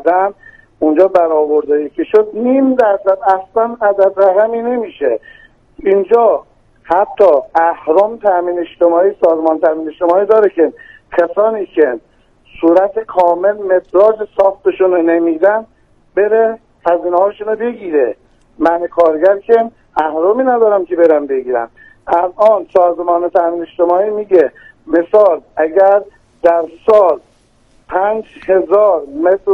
اومدن اونجا برآورده‌ای که شد 0.5% اصلا عدد رقمی نمیشه. اینجا حتی اهرم تامین اجتماعی، سازمان تامین اجتماعی داره که کسانی که صورت کامل مدراج ساختشون رو نمیدن بره هزینه هاشون رو بگیره. من کارگر که اهرمی ندارم که برم بگیرم. الان سازمان تامین اجتماعی میگه مثال اگر در سال 5,000 متر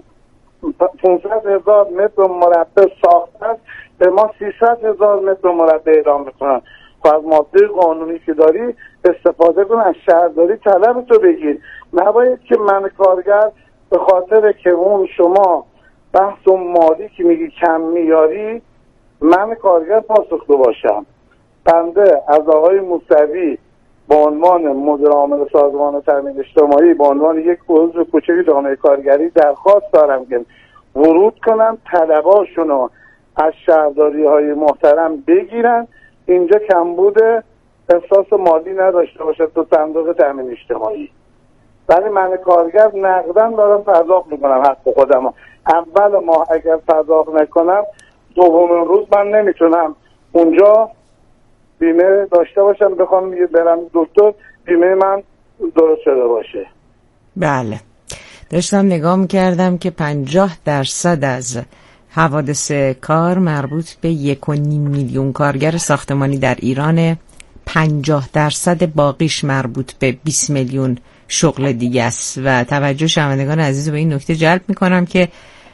500,000 متر مربع ساخته است، به ما 300,000 متر مربع اعلام میکنن. خب از ماده قانونی که داری استفاده کن، از شهرداری طلب تو بگیر. نباید که من کارگر به خاطر که اون شما بحث اون مالی که میگی کم میاری من کارگر پاسخگو باشم. بنده از آقای موسوی به عنوان مدیر عامل سازمان تامین اجتماعی به عنوان یک عضو کوچک جامعه کارگری درخواست دارم که ورود کنم، طلباشونو از شهرداری های محترم بگیرن، اینجا کمبود احساس مالی نداشته باشه تو صندوق تامین اجتماعی. ولی من کارگر نقداً دارم پرداخت میکنم حق خودم. اول ماه اگر پرداخت نکنم دومین روز من نمیتونم اونجا بیمه داشته باشم بخوام برم دکتر بیمه من درست شده باشه. بله، داشتم نگاه میکردم که 50% از حوادث کار مربوط به 1.5 میلیون کارگر ساختمانی در ایران، 50% باقیش مربوط به 20 میلیون شغل دیگه است. و توجه شنوندگان عزیز به این نکته جلب میکنم که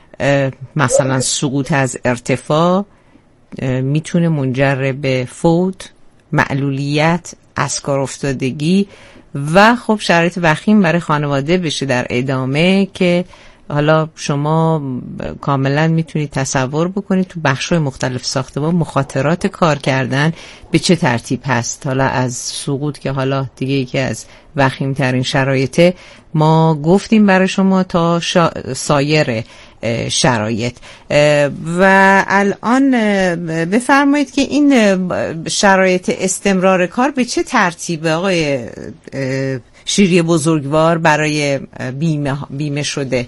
مثلا سقوط از ارتفاع میتونه منجر به فوت، معلولیت، از کار افتادگی و خب شرایط وخیم برای خانواده بشه در ادامه، که حالا شما کاملا میتونید تصور بکنید تو بخش‌های مختلف ساختمان مخاطرات کار کردن به چه ترتیب هست. حالا از سقوط که حالا دیگه یکی از وخیم‌ترین شرایطه ما گفتیم برای شما تا سایر شرایط. و الان بفرمایید که این شرایط استمرار کار به چه ترتیبه آقای شیری بزرگوار برای بیمه شده؟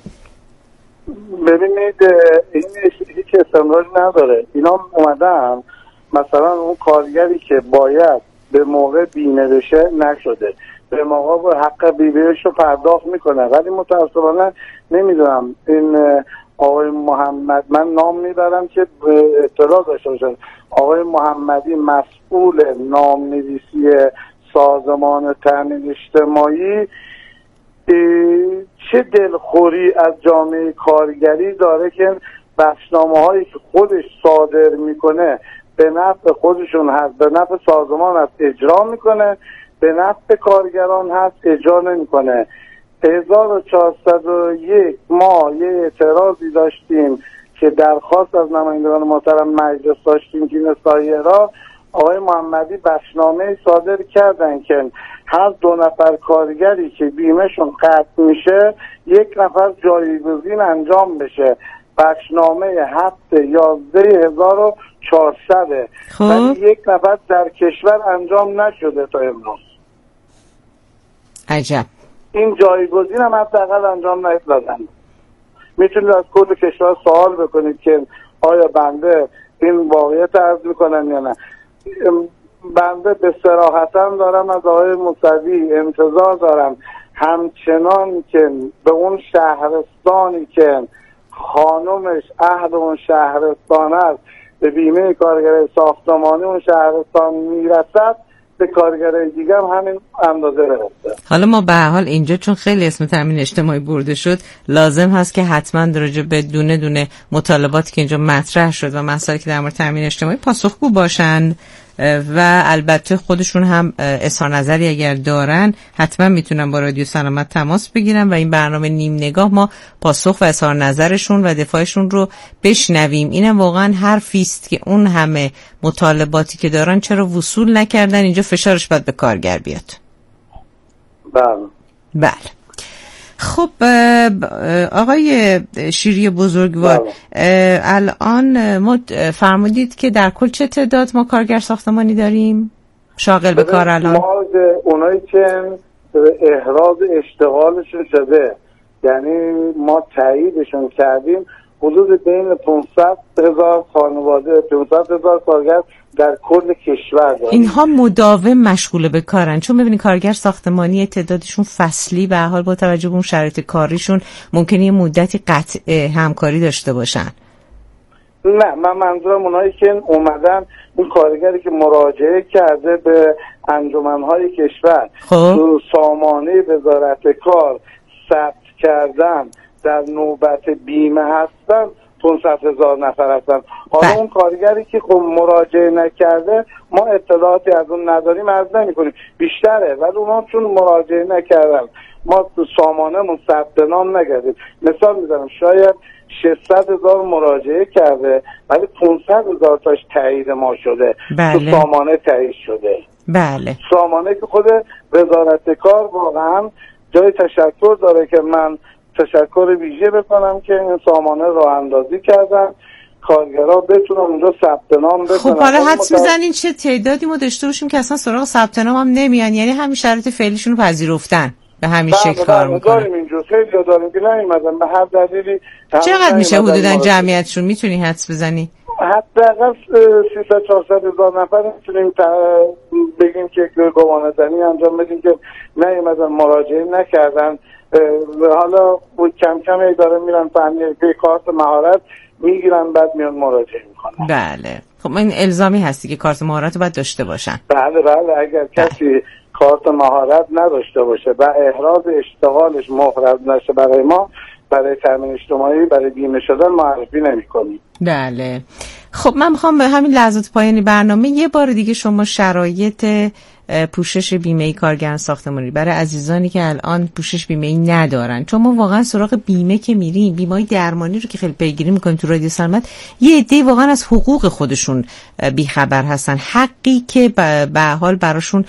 ببینید این هیچ استمراری نداره. اینا اومدن مثلا اون کارگری که باید به موقع بیمه بشه نشده، به موقع حق بیمه‌اش رو پرداخت میکنه، ولی متأسفانه نمیدونم این آقای محمد، من نام میبرم که اطلاع داشته باشن، آقای محمدی مسئول نامنویسی سازمان تامین اجتماعی چه دلخوری از جامعه کارگری داره که بخشنامه هایی که خودش صادر میکنه به نفع خودشون هست، به نفع سازمان هست اجرا میکنه، به نفع کارگران هست اجرا نمیکنه. 1401 ما یه اعتراضی داشتیم که درخواست از نمایندگان محترم مجلس داشتیم که این سایرها آقای محمدی بخشنامه صادر کردن که هر 2 نفر کارگری که بیمهشون قطع میشه 1 نفر جایگزین انجام بشه. بخشنامه 7/11/1400 ولی 1 نفر در کشور انجام نشده تا امروز. عجب. این جایگزین هم حداقل انجام ندادن. میتونید از کل کشور سوال بکنید که آیا بنده این واقعیت عرض میکنم یا نه. بنده به صراحتاً دارم از آقای موسوی انتظار دارم همچنان که به اون شهرستانی که خانمش اهل اون شهرستان است به بیمه کارگر ساختمانی اون شهرستان میرسد به کارگرای دیگه هم همین اندازه برسه. حالا ما به هر حال اینجا چون خیلی اسم تامین اجتماعی برده شد لازم هست که حتما راجع به دونه دونه مطالباتی که اینجا مطرح شد و مسائلی که در مورد تامین اجتماعی پاسخگو باشن و البته خودشون هم اظهار نظری اگر دارن حتما میتونن با رادیو سلامت تماس بگیرن و این برنامه نیم نگاه ما پاسخ و اظهار نظرشون و دفاعشون رو بشنویم. اینم واقعا حرفی است که اون همه مطالباتی که دارن چرا وصول نکردن، اینجا فشارش باید به کارگر بیاد. بله. خب آقای شیری بزرگوار، الان ما فرمودید که در کل چه تعداد ما کارگر ساختمانی داریم شاغل به کار الان؟ ما اونایی که احراز اشتغالشون شده یعنی ما تاییدشون کردیم حدود بین 500,000 خانواده 500,000 کارگر در کل کشور داریم. اینها مداوم مشغول به کارن، چون ببینید کارگر ساختمانی تعدادشون فصلی به حال با توجه به اون شرایط کاریشون ممکنه یه مدتی قطع همکاری داشته باشن. نه، من منظورم اونایی که اومدن، اون کارگری که مراجعه کرده به انجمنهای کشور تو سامانه وزارت کار ثبت کردن در نوبت بیمه هستن 500,000 نفر هستن. حالا اون کارگری که خب مراجعه نکرده ما اطلاعاتی از اون نداریم، عرض نمی‌کنیم بیشتره، ولی اونا چون مراجعه نکردن ما تو سامانه‌مون ثبت نام نکردیم. مثال میزنم شاید 600,000 مراجعه کرده ولی 500,000 تاش تایید ما شده. تو سامانه تایید شده. بله. سامانه که خود وزارت کار واقعا جای تشکر داره که من تشکر ویژه بکنم که این سامانه راه اندازی کردن، کارگرها بتونن اونجا ثبت نام بکنن. خب حالا حدس میزنین چه تعدادی ما داشته باشیم که اصلا سراغ ثبت نام هم نمیان، یعنی همین شرایط فعلیشون رو پذیرفتن به همین شکل کار میکنن؟ داریم اینجا خیلی داریم که نمیمدن به هر دلیلی. چقدر میشه حدوداً جمعیتشون میتونی حدس بزنی؟ حداقل 300-400,000 نفر میتونیم بگیم که گمان زنی انجام بدیم که نیومدن مراجعه نکردن. حالا کم کم داره میرن فنی کارت مهارت میگیرن بعد میان مراجعه میکنن. بله. خب این الزامی هستی که کارت مهارت رو باید داشته باشن. بله اگر کسی کارت مهارت نداشته باشه و احراز اشتغالش محرز نشه برای ما، برای تامین اجتماعی، برای بیمه شدن معرفی نمی‌کنیم. بله. خب من میخوام به همین لحظات پایانی برنامه یه بار دیگه شما شرایط پوشش بیمه کارگران ساختمانی برای عزیزانی که الان پوشش بیمه ندارن، چون ما واقعا سراغ بیمه که میریم، بیمه درمانی رو که خیلی پیگیری میکنیم تو رادیو سلامت، یه عده واقعا از حقوق خودشون بیخبر هستن، حقی که به حال براشون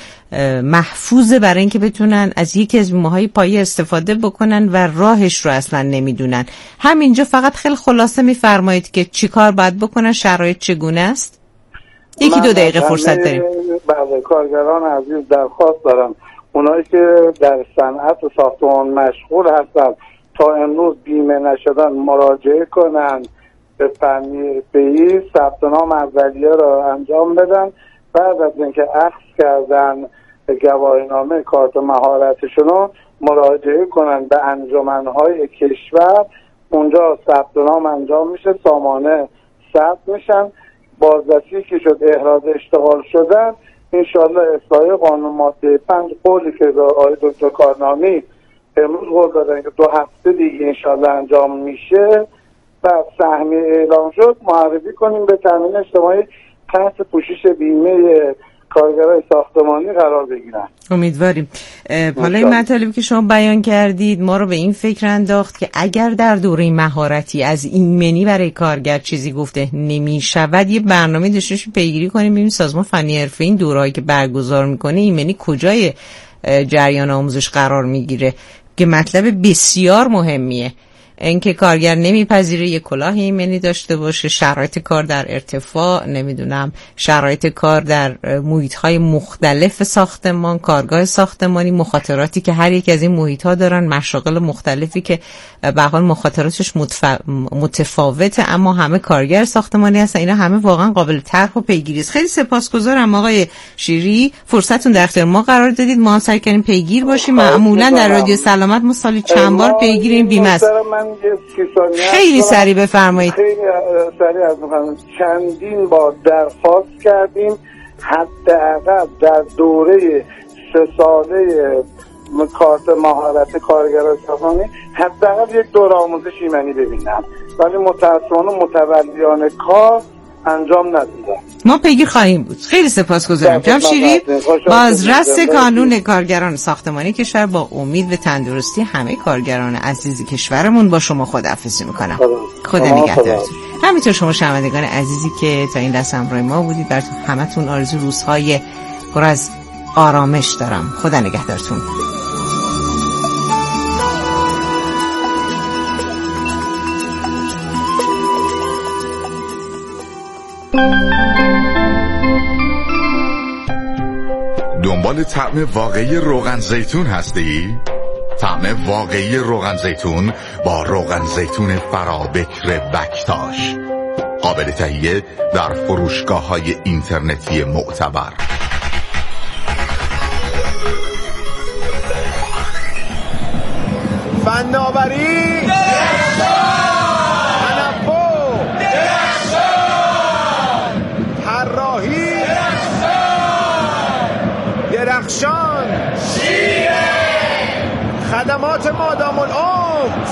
محفوظه برای اینکه بتونن از یکی از بیمه‌های پایه استفاده بکنن و راهش رو اصلا نمیدونن. همینجا فقط خیلی خلاصه میفرمایید که چیکار باید بکنن، شرایط چگونه است؟ 1-2 دقیقه فرصت داریم. بله، کارگران عزیز درخواست دارم اونایی که در صنعت ساختمان مشغول هستن تا امروز بیمه نشدن مراجعه کنن به فنی حرفه‌ای، ثبت نام اولیه را انجام بدن. بعد از اینکه اخذ کردن گواهینامه کارت مهارتشون رو مراجعه کنن به انجمنهای کشور، اونجا ثبت نام انجام میشه، سامانه ثبت میشن. بازرسی که شد احراز اشتغال شدن، انشالله اصلاح قانون ماده 5 قولی که آقای دکتر کارنامی امروز قول دادن که 2 هفته دیگه انشالله انجام میشه و سهمیه اعلام شد، معرفی کنیم به تامین اجتماعی تحت پوشش بیمه کارگرای ساختمانی قرار بگیرن. امیدواریم. حالا این مطالبی که شما بیان کردید ما رو به این فکر انداخت که اگر در دوره مهارتی از ایمنی برای کارگر چیزی گفته نمی شود، یه برنامه داشتهش پیگیری کنیم ببینیم سازمان فنی حرفه‌ای این دوره‌ای که برگزار میکنه ایمنی کجای جریان آموزش قرار میگیره، که مطلب بسیار مهمیه. اینکه کارگر نمیپذیره یک کلاه ایمنی داشته باشه، شرایط کار در ارتفاع، نمیدونم شرایط کار در محیط‌های مختلف ساختمان، کارگاه ساختمانی، مخاطراتی که هر یک از این محیط‌ها دارن، مشاغل مختلفی که به حال مخاطراتش متفاوته اما همه کارگر ساختمانی هستن. اینا همه واقعا قابل طرح و پیگیری است. خیلی سپاسگزارم آقای شیری، فرصتتون در اختیار ما قرار دادید، ما هم سعی کردیم پیگیر باشیم. معمولا در رادیو سلامت ما سالی چند بار پیگیر این بیمه است. خیلی سریع بفرمایید. خیلی سریع از می‌خوام. چندین بار درخواست کردیم حداقل در دوره 3 ساله کارت مهارت کارگران ساختمانی حداقل یک دوره آموزش ایمنی ببینم، ولی متأسفانه متولیان کار انجام ندادن. ما پیگیر خواهیم بود. خیلی سپاسگزارم جناب شیری، بازرس کانون کارگران ساختمانی کشور. با امید به تندرستی همه کارگران عزیز کشورمون با شما خداحافظی میکنم. خدا نگهدارتون. همینطور شما شنوندگان عزیزی که تا این لحظه همراه ما بودید، براتون همتون آرزو روزهای پر از آرامش دارم. خدا نگهدارتون. دنبال طعم واقعی روغن زیتون هستی؟ طعم واقعی روغن زیتون با روغن زیتون فرابکر بکتاش، قابل تهیه در فروشگاه‌های اینترنتی معتبر. فناوری، تنوع، طراحی، درخشان، خدمات مادام العمر،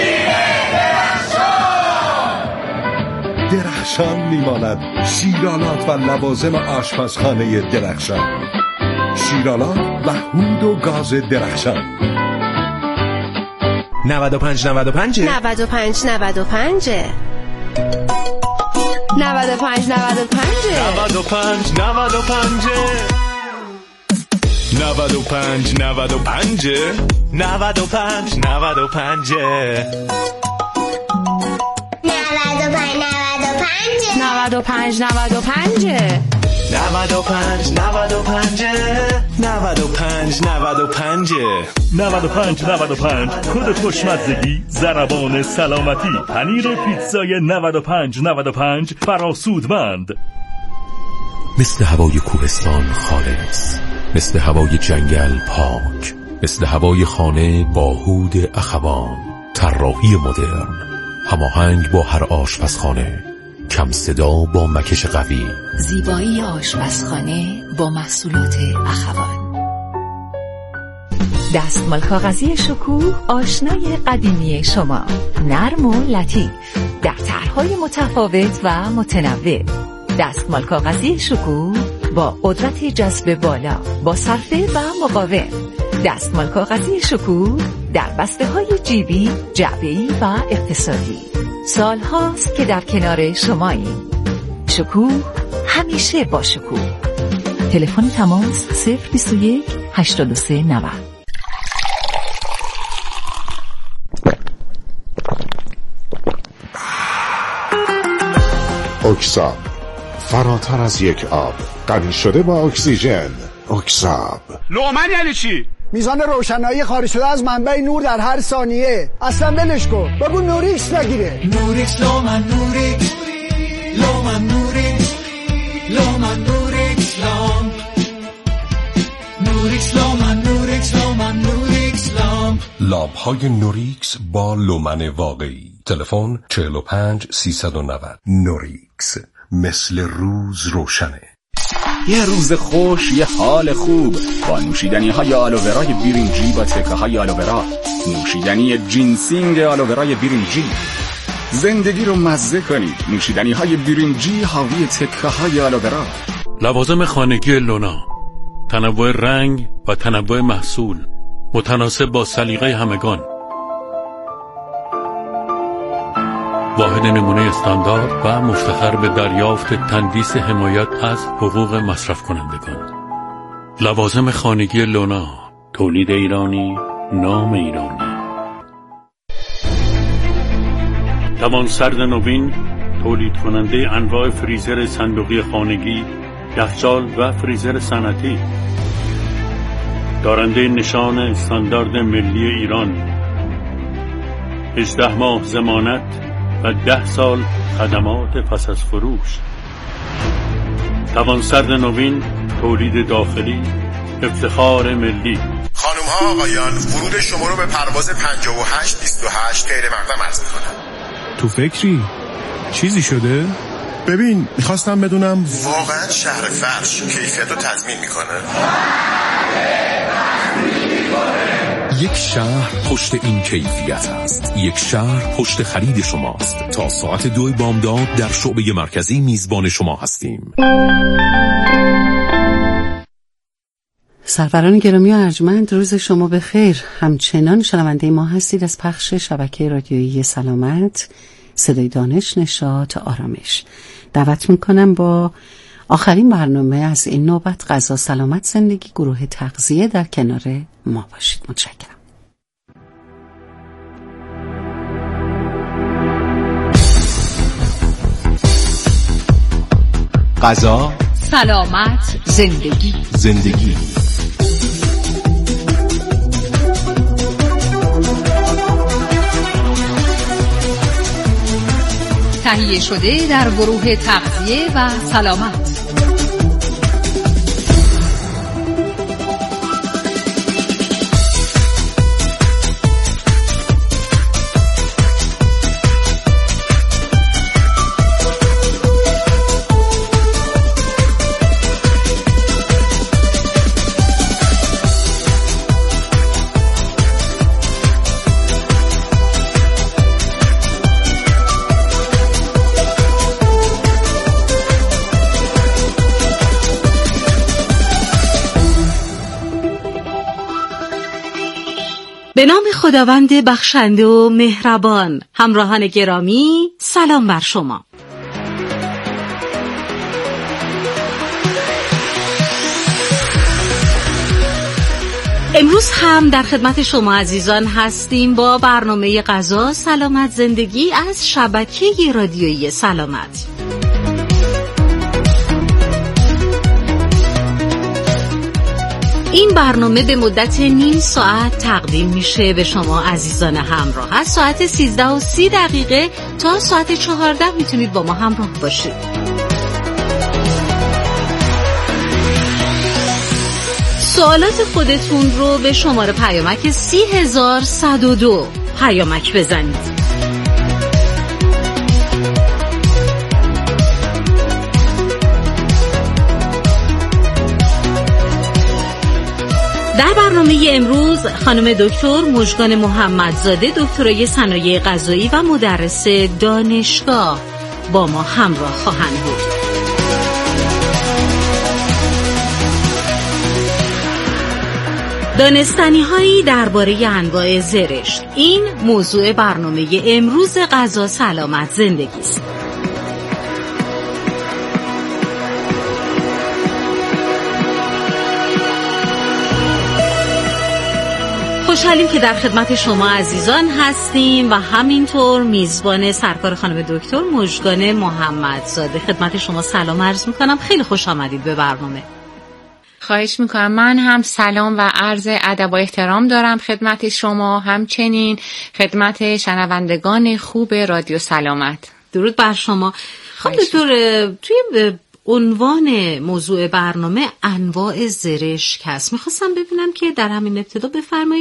درخشان میماند شیرالات و لوازم آشپزخانه درخشان، شیرالات و هود و گاز درخشان. 95 95 95 95 95 95 95 کد خوشمزگی، ضربان سلامتی، پنیر پیتزای 95 فراسودمند. مثل هوای کوهستان خالص، مثل هوای جنگل پاک، مثل هوای خانه با هود اخوان. طراحی مدرن، هماهنگ با هر آشپزخانه، کم صدا با مکش قوی، زیبایی آشپزخانه با محصولات اخوان. دستمال کاغذی شکوه، آشنای قدیمی شما، نرم و لطیف در طرح‌های متفاوت و متنوع. دستمال کاغذی شکوه با قدرت جذب بالا، با صرفه و مقاوم. دستمال کاغذی شکوه در بسته‌های جیبی، جعبه‌ای و اقتصادی. سال هاست که در کنار شماییم. شکوه، همیشه با شکوه. تلفن تماس 021 83 90. اکساب، فراتر از یک آب، غنی شده با اکسیژن. اکساب. لومن یعنی چی؟ میزان روشنایی خارج شده از منبع نور در هر ثانیه. اصلا ولش کن، بگو نوریکس نگیره. نوریکس لومن، نوریکس لومن، نوریکس لومن، نوریکس لام، نوریکس لومن، نوریکس لومن، نوریکس لام. لامپ‌های نوریکس با لومن واقعی. تلفن 45 390. نوریکس، مثل روز روشنه. یه روز خوش، یه حال خوب با نوشیدنی های آلوورای برنجی با تکه های آلوورا، نوشیدنی جینسینگ آلوورای برنجی. زندگی رو مزه کنید. نوشیدنی های برنجی حاوی تکه های آلوورا. لوازم خانگی لونا، تنوع رنگ و تنوع محصول، متناسب با سلیقه همگان. واحد نمونه استاندارد و مفتخر به دریافت تندیس حمایت از حقوق مصرف کنندگان. لوازم خانگی لونا، تولید ایرانی، نام ایرانی. توانسرد نوین، تولید کننده انواع فریزر صندوقی خانگی، یخچال و فریزر صنعتی. دارنده نشان استاندارد ملی ایران، 18 ماه ضمانت و 10 سال خدمات پس از فروش. توانسرد نوین، تولید داخلی، افتخار ملی. خانم ها آقایان، ورود شما رو به پرواز 5828 غیر مقدم عرض می‌کنم. تو فکری؟ چیزی شده؟ ببین، میخواستم بدونم واقعا شهر فرش کیفیت رو تضمین میکنه؟ یک شهر پشت این کیفیت است. یک شهر پشت خرید شماست. تا ساعت 2 بامداد در شعبه مرکزی میزبان شما هستیم. سروران گرامی و ارجمند، روز شما بخیر. همچنان شنونده ما هستید از پخش شبکه رادیویی سلامت، صدای دانش، نشاط، آرامش. دعوت میکنم با آخرین برنامه از این نوبت، غذا سلامت زندگی، گروه تغذیه، در کنار ما باشید. متشکرم. غذا سلامت زندگی. زندگی. تهیه شده در گروه تغذیه و سلامت. به نام خداوند بخشنده و مهربان. همراهان گرامی، سلام بر شما. امروز هم در خدمت شما عزیزان هستیم با برنامه غذا سلامت زندگی از شبکه رادیویی سلامت. این برنامه به مدت نیم ساعت تقدیم میشه به شما عزیزان همراه. از ساعت 13:30 تا ساعت 14 میتونید با ما همراه باشید. سوالات خودتون رو به شماره پیامک 30102 پیامک بزنید. در برنامه امروز خانم دکتر مژگان محمدزاده، دکترای صنایع غذایی و مدرس دانشگاه با ما همراه خواهند بود. دانستنی‌هایی درباره انواع زرشک، این موضوع برنامه امروز غذا سلامت زندگی است. خوشحالیم که در خدمت شما عزیزان هستیم و همینطور میزبان سرکار خانم دکتر مژگان محمدزاده. خدمت شما سلام عرض میکنم. خیلی خوش آمدید به برنامه. خواهش میکنم. من هم سلام و عرض ادب و احترام دارم خدمت شما، همچنین خدمت شنوندگان خوب رادیو سلامت. درود بر شما. خانم دکتر، توی عنوان موضوع برنامه انواع زرشک هست. میخواستم ببینم که در همین ابتدا بفرمایید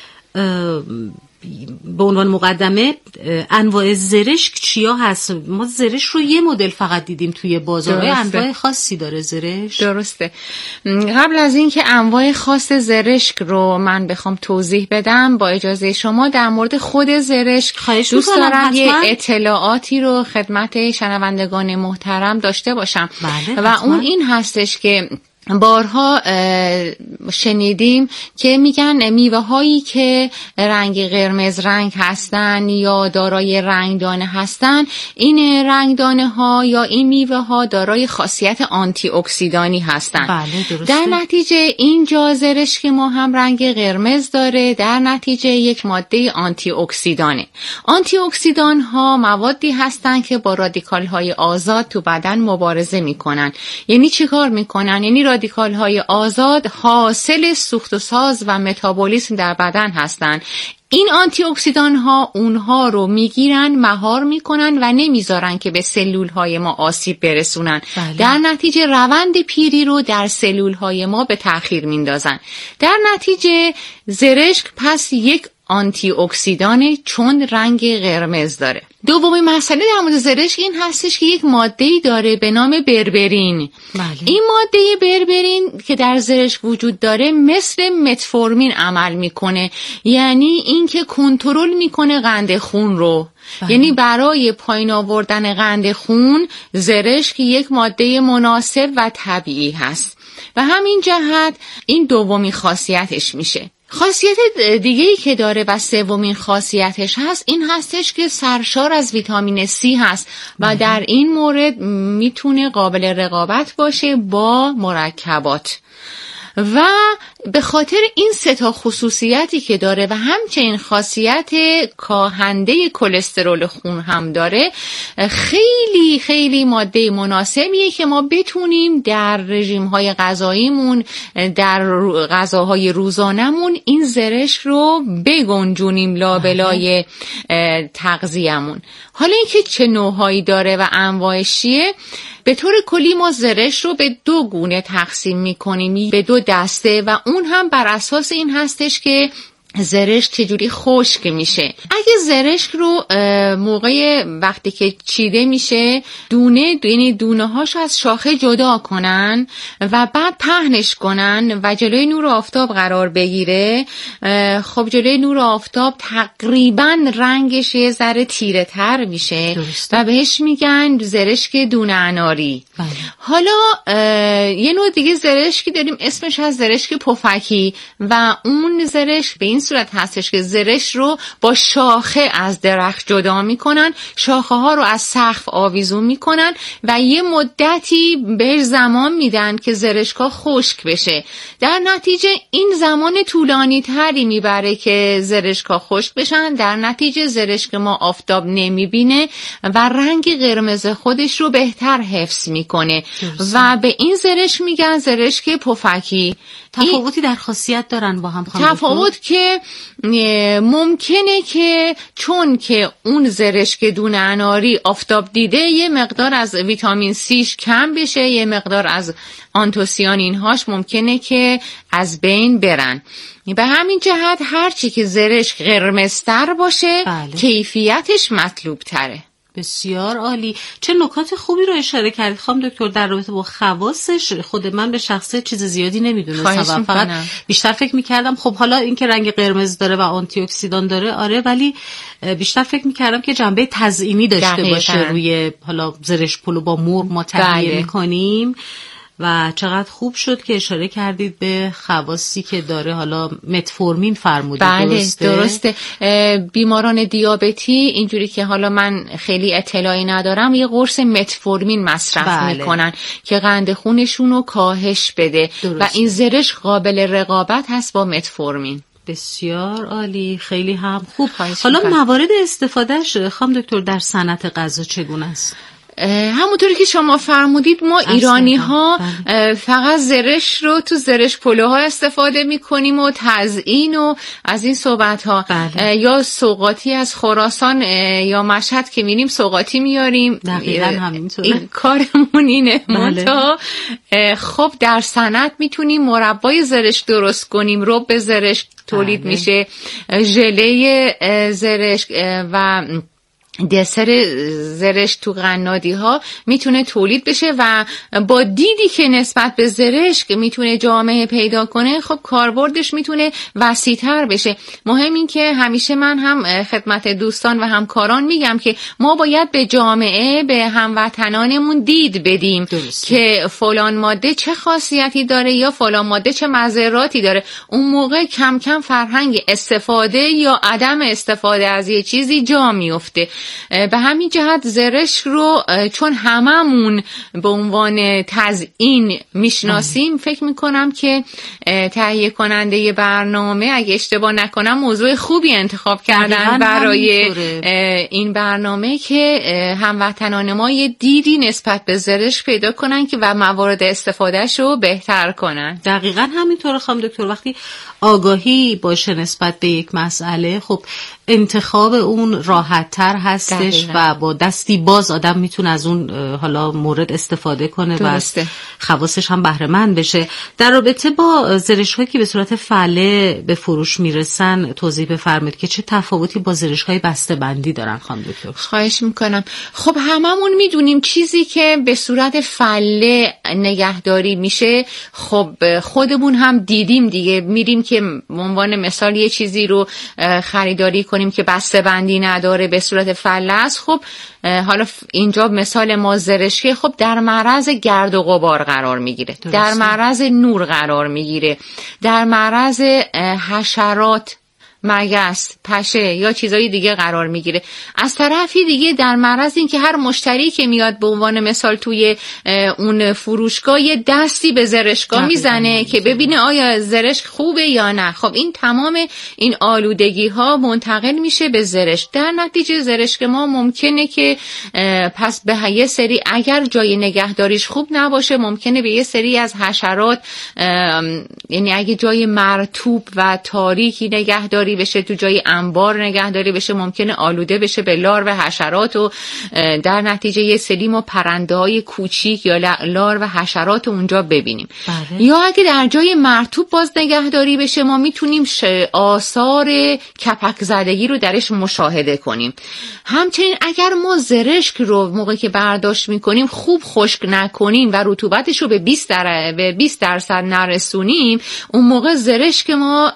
به عنوان مقدمه انواع زرشک چیا هست؟ ما زرشک رو یه مدل فقط دیدیم توی بازار، انواع خاصی داره زرشک؟ درسته. قبل از این که انواع خاص زرشک رو من بخوام توضیح بدم، با اجازه شما در مورد خود زرشک دوست دارم یه اطلاعاتی رو خدمت شنوندگان محترم داشته باشم. بله، و اون این هستش که بارها شنیدیم که میگن میوه هایی که رنگ قرمز رنگ هستن یا دارای رنگدانه هستن، این رنگدانه ها یا این میوه ها دارای خاصیت آنتی اکسیدانی هستن. بله، درسته. در نتیجه این زرشک ما هم رنگ قرمز داره، در نتیجه یک ماده آنتی اکسیدانه. آنتی اکسیدان ها موادی هستن که با رادیکال های آزاد تو بدن مبارزه میکنن. یعنی چی کار میکنن؟ یعنی رادیکال های آزاد حاصل سوخت و ساز و متابولیسم در بدن هستند. این آنتی اکسیدان ها اونها رو میگیرن، مهار میکنن و نمیذارن که به سلول های ما آسیب برسونن. بله. در نتیجه روند پیری رو در سلول های ما به تأخیر میندازن. در نتیجه زرشک پس یک آنتی اکسیدانه چون رنگ قرمز داره. دومین مسئله در مورد زرشک این هستش که یک ماده‌ای داره به نام بربرین. بله. این ماده بربرین که در زرشک وجود داره مثل متفورمین عمل میکنه، یعنی اینکه کنترل میکنه قند خون رو. بله. یعنی برای پایین آوردن قند خون زرشک یک ماده مناسب و طبیعی هست و همین جهت این دومین خاصیتش میشه. خاصیت دیگه‌ای که داره و سومین خاصیتش هست این هستش که سرشار از ویتامین C هست و در این مورد میتونه قابل رقابت باشه با مرکبات. و به خاطر این 3 خصوصیتی که داره و همچنین خاصیت کاهنده کلسترول خون هم داره، خیلی خیلی ماده مناسبیه که ما بتونیم در رژیم‌های غذاییمون، در غذاهای روزانمون این زرشک رو بگنجونیم لابلای تغذیه‌مون. حالا اینکه چه نوعهایی داره و انواعش چیه، به طور کلی ما زرشک رو به 2 گونه تقسیم می‌کنیم، به 2 دسته، و اون هم بر اساس این هستش که زرشک چجوری خشک میشه. اگه زرشک رو موقع وقتی که چیده میشه یعنی دونه هاش از شاخه جدا کنن و بعد پهنش کنن و جلوی نور آفتاب قرار بگیره، خب جلوی نور آفتاب تقریبا رنگش یه ذره تیره تر میشه و بهش میگن زرشک دونه اناری. حالا یه نوع دیگه زرشکی داریم اسمش از زرشک پفکی و اون زرشک به این صورت هستش که زرشک رو با شاخه از درخت جدا میکنن، شاخه ها رو از سقف آویزون میکنن و یه مدتی بهش زمان میدن که زرشک ها خشک بشه. در نتیجه این زمان طولانی تری میبره که زرشک ها خشک بشن، در نتیجه زرشک ما آفتاب نمیبینه و رنگ قرمز خودش رو بهتر حفظ میکنه و به این زرشک میگن زرشک پفکی. تفاوتی در خاصیت دارن با هم؟ تفاوت که ممکنه که چون که اون زرشک دونه اناری آفتاب دیده یه مقدار از ویتامین سیش کم بشه، یه مقدار از آنتوسیانینهاش ممکنه که از بین برن. به همین جهت هرچی که زرشک قرمزتر باشه کیفیتش مطلوب تره. بسیار عالی. چه نکات خوبی رو اشاره کردید خانم دکتر در رابطه با خواصش. خود من به شخصه چیز زیادی نمیدونستم و فقط بیشتر فکر میکردم خب حالا این که رنگ قرمز داره و آنتی اکسیدان داره آره، ولی بیشتر فکر میکردم که جنبه تزئینی داشته باشه. روی حالا زرشک پلو با مرغ ما تهیه میکنیم و چقدر خوب شد که اشاره کردید به خواصی که داره. حالا متفورمین فرمودید. بله درسته. بیماران دیابتی اینجوری که حالا من خیلی اطلاعی ندارم یه قرص متفورمین مصرف میکنن که قند خونشون رو کاهش بده و این زرشک قابل رقابت هست با متفورمین. بسیار عالی، خیلی هم خوب. حالا موارد استفادهش خانم دکتر در صنعت غذا چگونه است؟ همونطوری که شما فرمودید ما ایرانی ها فقط زرشک رو تو زرشک پلوها استفاده میکنیم و تزیین و از این صحبت ها. یا سوغاتی از خراسان یا مشهد که میریم سوغاتی میاریم. دقیقاً همینطوره. این کارمون اینه. منتها خب در صنعت میتونیم مربای زرشک درست کنیم، رب زرشک تولید میشه، ژله زرشک و دسر زرشک تو قنادی ها میتونه تولید بشه و با دیدی که نسبت به زرشک میتونه جامعه پیدا کنه خب کاربردش میتونه وسیع‌تر بشه. مهم این که همیشه من هم خدمت دوستان و همکاران میگم که ما باید به جامعه، به هموطنانمون دید بدیم که فلان ماده چه خاصیتی داره یا فلان ماده چه مضراتی داره. اون موقع کم کم فرهنگ استفاده یا عدم استفاده از یه چیزی جا میفته. به همین جهت زرشک رو چون هممون به عنوان تزیین میشناسیم فکر میکنم که تهیه کننده برنامه اگه اشتباه نکنم موضوع خوبی انتخاب کردن برای این برنامه که هموطنان ما یه دیدی نسبت به زرشک پیدا کنن که و موارد استفادهش رو بهتر کنن. دقیقاً همینطوره خانم دکتر. وقتی آگاهی باشه نسبت به یک مسئله خب انتخاب اون راحت تر هستش و با دستی باز آدم میتونه از اون حالا مورد استفاده کنه و از خواصش هم بهره مند بشه. در رابطه با زرشک‌هایی که به صورت فله به فروش میرسن توضیح بفرمایید که چه تفاوتی با زرشک‌های بسته‌بندی دارن خانم دکتر؟ خواهش میکنم. خب هممون میدونیم چیزی که به صورت فله نگهداری میشه خب خودمون هم دیدیم دیگه، میریم که به عنوان مثال یه چیزی رو خریداری کنیم که بسته‌بندی نداره به صورت فله است. خب حالا اینجا مثال ما زرشکی خب در معرض گرد و غبار قرار میگیره، در معرض نور قرار میگیره، در معرض حشرات مگس، پشه یا چیزای دیگه قرار میگیره. از طرفی دیگه در معرض این که هر مشتری که میاد به عنوان مثال توی اون فروشگاه یه دستی به زرشکا میزنه که ببینه آیا زرشک خوبه یا نه. خب این تمام این آلودگی ها منتقل میشه به زرشک. در نتیجه زرشک ما ممکنه که پس به یه سری اگر جای نگهداریش خوب نباشه ممکنه به یه سری از حشرات، یعنی اگه جای مرطوب و تاریکی نگهداری بشه، تو جای انبار نگهداری بشه، ممکنه آلوده بشه به لارو حشرات و در نتیجه یه سری ما پرنده‌های کوچیک یا لارو حشرات اونجا ببینیم. بله. یا اگه در جای مرطوب باز نگهداری بشه ما میتونیم آثار کپک زدگی رو درش مشاهده کنیم. همچنین اگر ما زرشک رو موقعی که برداشت میکنیم خوب خشک نکنیم و رطوبتش رو به 20% نرسونیم، اون موقع زرشک ما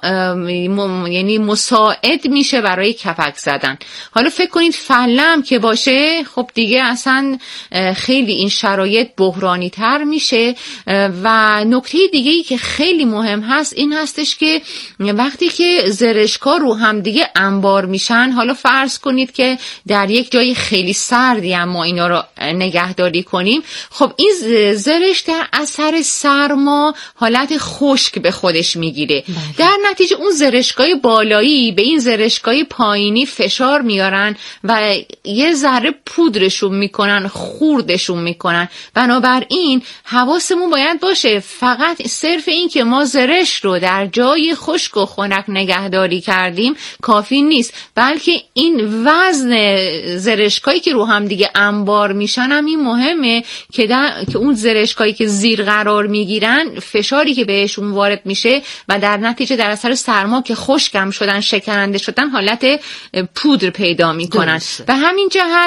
یعنی مساعد میشه برای کپک زدن. حالا فکر کنید فلم که باشه، خب دیگه اصلا خیلی این شرایط بحرانی تر میشه. و نکته دیگه ای که خیلی مهم هست این هستش که وقتی که زرشکا رو هم دیگه انبار میشن، حالا فرض کنید که در یک جای خیلی سردی هم ما اینا رو نگهداری کنیم، خب این زرش در اثر سرما حالت خشک به خودش میگیره. در نتیجه اون زرشکای بالایی به این زرشکای پایینی فشار میارن و یه ذره پودرشون میکنن، خوردشون میکنن. بنابراین حواسمون باید باشه فقط صرف این که ما زرش رو در جای خشک و خنک نگهداری کردیم کافی نیست، بلکه این وزن زرشکایی که رو هم دیگه انبار میشن هم این مهمه که اون زرشکایی که زیر قرار میگیرن فشاری که بهشون وارد میشه و در نتیجه در اثر سرما که خشکم شدن، شکننده شدن، حالت پودر پیدا میکنن. به همین جهت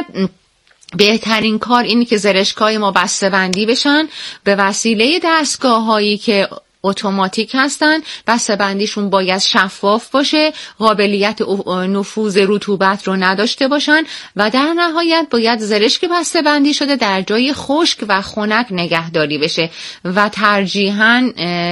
بهترین کار اینه که زرشکای ما بسته‌بندی بشن به وسیله دستگاه‌هایی که اتوماتیک هستن. بسته‌بندیشون باید شفاف باشه، قابلیت نفوذ رطوبت رو نداشته باشن و در نهایت باید زرشک بسته‌بندی شده در جای خشک و خنک نگهداری بشه و ترجیحاً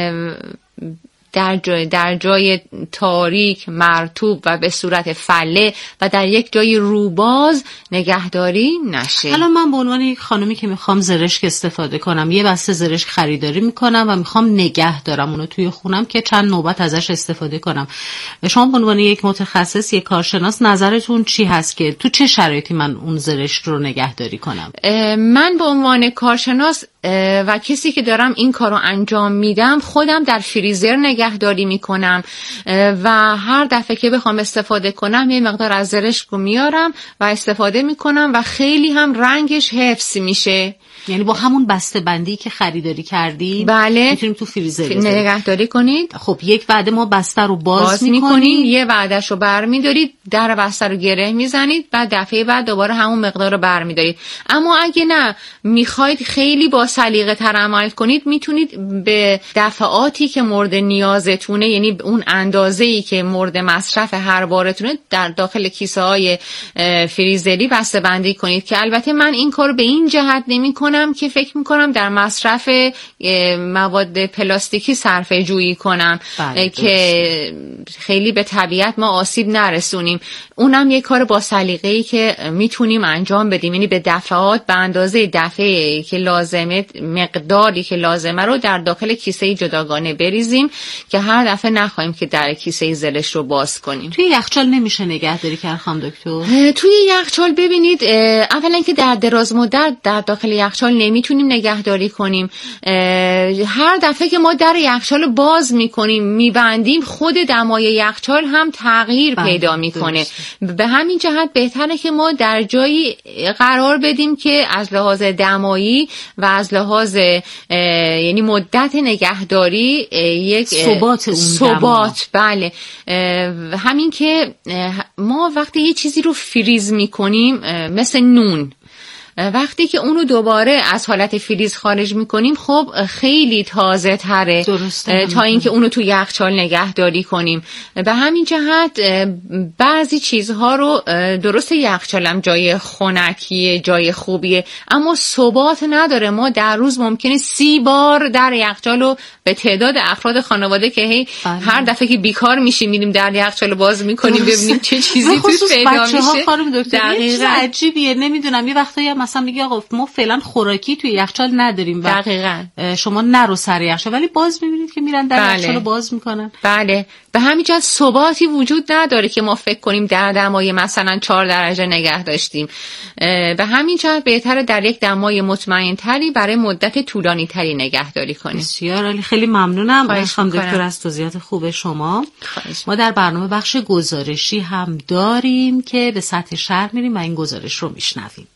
در جای تاریک، مرطوب و به صورت فله و در یک جای روباز نگهداری نشه. الان من به عنوان یک خانومی که میخوام زرشک استفاده کنم، یه بسته زرشک خریداری میکنم و میخوام نگه دارم اونو توی خونم که چند نوبت ازش استفاده کنم، شما به عنوان یک متخصص، یک کارشناس، نظرتون چی هست که تو چه شرایطی من اون زرشک رو نگهداری کنم؟ من به عنوان کارشناس و کسی که دارم این کارو انجام میدم خودم در فریزر نگهداری میکنم و هر دفعه که بخوام استفاده کنم یه مقدار از زرشک رو میارم و استفاده میکنم و خیلی هم رنگش حفظ میشه. یعنی با همون بسته بندی که خریداری کردیم بله میتونیم تو فریزر نگهداری کنید. خب یک وعده ما بسته رو باز میکنیم، یه وعدهش رو برمیدارید، در بسته رو گره میزنید، بعد دفعه بعد دوباره همون مقدار رو برمیدارید. اما اگه نه میخواید خیلی با سلیقه تر عمل کنید، میتونید به دفعاتی که مورد نیازتونه، یعنی اون اندازه‌ای که مورد مصرف هر بارتونه، در داخل کیسه های فریزری بسته بندی کنید. که البته من این کار به این جهت نمی‌کنم که فکر میکنم در مصرف مواد پلاستیکی صرفه جویی کنم که خیلی به طبیعت ما آسیب نرسونیم. اونم یه کار با سلیقه‌ای که میتونیم انجام بدیم، یعنی به دفعات به اندازه دفعه که لازمه، مقداری که لازمه رو در داخل کیسه جداگانه بریزیم که هر دفعه نخواهیم که در کیسه زلش رو باز کنیم. توی یخچال نمیشه نگهداری کرد خانم دکتر؟ توی یخچال ببینید، اولا که در دراز مدت در داخل یخچال نمیتونیم نگهداری کنیم. هر دفعه که ما در یخچال باز میکنیم، میبندیم، خود دمای یخچال هم تغییر پیدا میکنه. به همین جهت بهتره که ما در جایی قرار بدیم که از لحاظ دمایی و از لحاظ یعنی مدت نگهداری یک ثبات. بله، همین که ما وقتی یه چیزی رو فریز میکنیم مثل نون وقتی که اونو دوباره از حالت فریز خارج میکنیم خب خیلی تازه تره تا اینکه اونو تو یخچال نگهداری کنیم. به همین جهت بعضی چیزها رو درست یخچالم جای خنکیه، جای خوبیه، اما ثبات نداره. ما در روز ممکنه 30 بار در یخچال رو به تعداد افراد خانواده که هی هر دفعه که بیکار میشیم میریم در یخچال باز میکنیم ببینیم چه چیزی توش پیدا میشه. خانم دکتر یه چیز عجیبیه، نمیدونم یه وقتایی مثلا میگه آقا ما فعلا خوراکی توی یخچال نداریم و دقیقاً شما نرو سر یخچال، ولی باز میبینید که میرن در یخچال باز میکنن. بله، به همین جهت ثباتی وجود نداره که ما فکر کنیم در دمای مثلا 4 درجه نگه داشتیم. به همین جهت بهتره در یک دمای مطمئن تری برای مدت طولانی تری نگهداری کنیم. بسیار عالی، خیلی ممنونم خانم دکتر از توضیحات خوب شما. ما در برنامه بخش گزارشی هم داریم که به سطح شهر میریم و این گزارش رو میشنویم.